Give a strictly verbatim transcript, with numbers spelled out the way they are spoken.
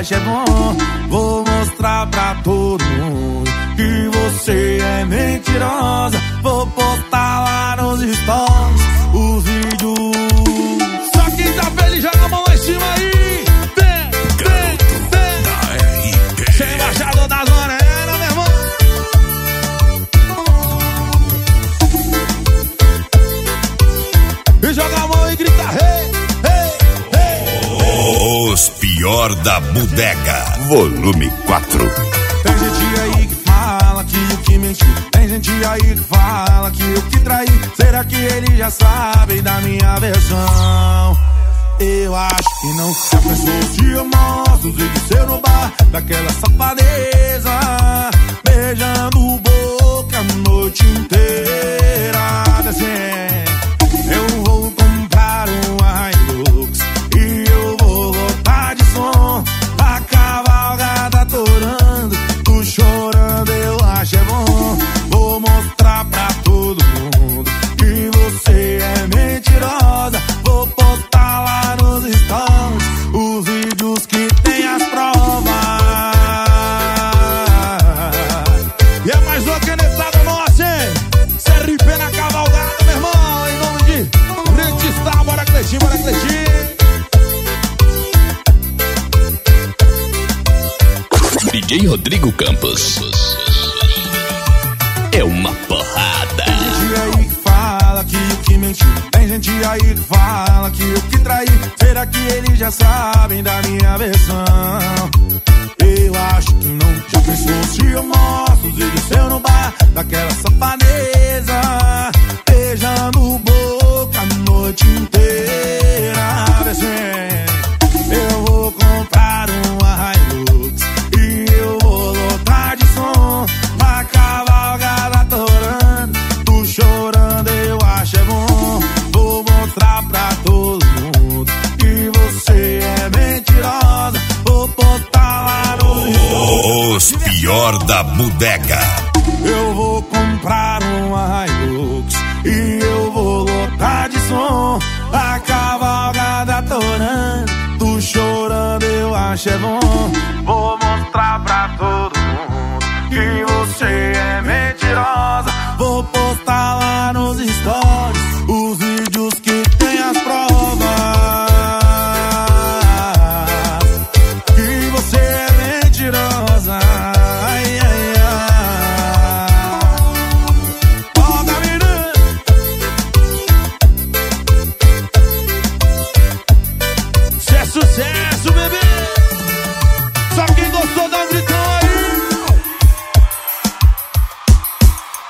acho é bom. Vou mostrar pra todo mundo que você é mentirosa. Vou postar lá nos stories os vídeos. Só quem tá feliz joga a mão lá em cima aí. Vem, vem, vem. Sem embaixador da zona, era, meu irmão. E joga a mão e grita hey, hey, hey, hey. Os pior da bodega, volume quatro. Tem gente aí que fala que o que mentiu. Tem gente aí que fala que o que traiu. Será que eles já sabem da minha versão? Eu acho que não. Já pensou se eu mostro os vídeos seu no bar daquela safadeza, beijando boca a noite inteira. Assim, eu vou comprar um Hilux e eu vou lotar de som. A cavalgada torando, tu chorando, eu acho é bom. Vou mostrar pra todo mundo que você é mentirosa. Vou postar lá nos stories os vídeos que tem as provas. E é mais uma canetada nossa, hein? C R P na cavalgada, meu irmão. Em nome de Rentistar, bora Cleitinho, bora Cleitinho. D J Rodrigo Campos. É uma porrada. Tem gente aí que fala que o que mentiu. Tem gente aí que fala que o que traiu. Será que eles já sabem da minha versão? Eu acho que não. Já pensou se eu mostro os vídeos seu no bar daquela safadeza, beijando boca a noite inteira. Assim, eu vou comprar um Hilux e eu vou lotar de som. A cavalgada torando, tu chorando, eu acho é bom. Vou mostrar pra todo mundo que você é mentirosa. Vou postar lá no Os pior da bodega. Eu vou comprar um Hilux e eu vou lotar de som. A cavalgada torando, tu chorando, eu acho é bom. Vou mostrar pra todo